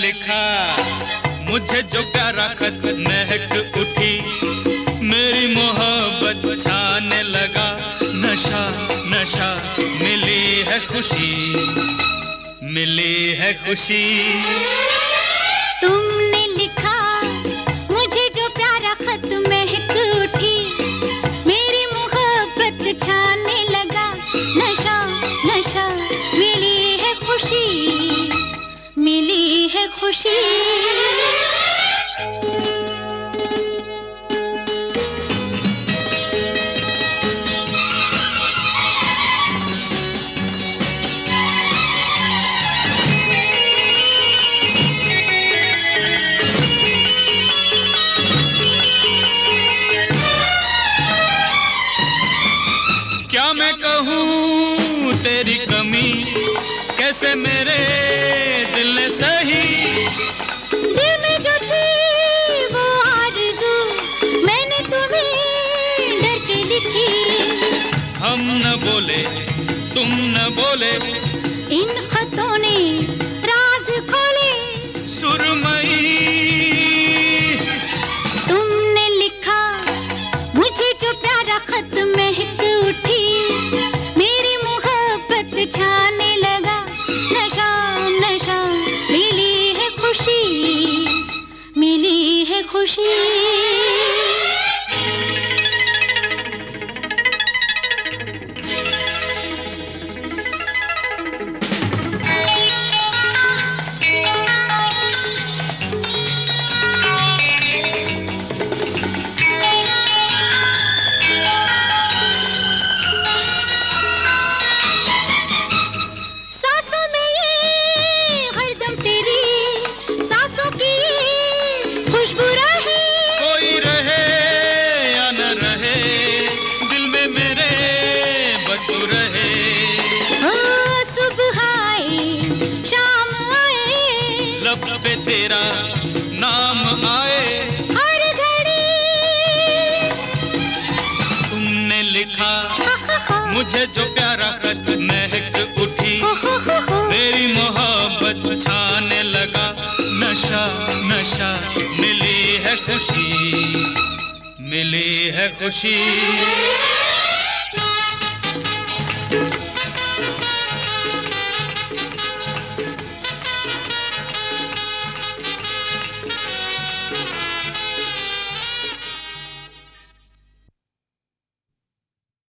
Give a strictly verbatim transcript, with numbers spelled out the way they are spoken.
लिखा मुझे जो प्यारा खत महक उठी, मेरी मोहब्बत छाने लगा नशा नशा। मिली है खुशी, मिली है खुशी। तुमने लिखा मुझे जो प्यारा खत महक उठी, मेरी मोहब्बत छाने लगा नशा नशा। मिली है खुशी, मिली है खुशी। क्या मैं कहूँ तेरी कमी, कैसे मेरे दिल ने सही। दिल में जो थी वो आरज़ू, मैंने तुम्हें डर के लिखी। हम न बोले तुम न बोले, इन खतों ने राज खोले। सुरमई तुमने लिखा मुझे जो प्यारा खत महक उठी, मेरी मोहब्बत छाने लगा नशा नशा। मिली है खुशी, मिली है खुशी। खुशबू रहे कोई रहे या न रहे, दिल में मेरे बस तू रहे। ओ सुबह आए शाम आए, लब पे तेरा नाम आए हर घड़ी। तुमने लिखा मुझे जो प्यारा खत महक उठी, मेरी मोहब्बत छाने लगा नशा नशा। मिली है खुशी, मिली है खुशी।